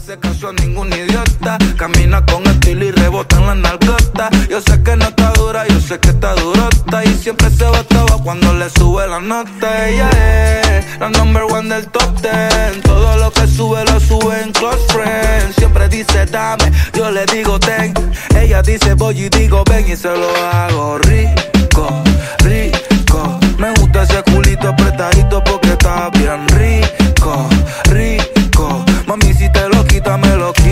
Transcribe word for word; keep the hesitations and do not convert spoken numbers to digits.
hace caso a ningún idiota. Camina con estilo y rebota en la nalgota. Yo sé que no está dura, yo sé que está durota. Y siempre se botaba cuando le sube la nota. Ella es la number one del top ten. Todo lo que sube lo sube en close friends. Siempre dice dame, yo le digo ten. Ella dice voy y digo ven y se lo hago rico, rico. Me gusta ese culito apretadito porque está bien rico, rico. Mami, si te lo quita, me lo quita.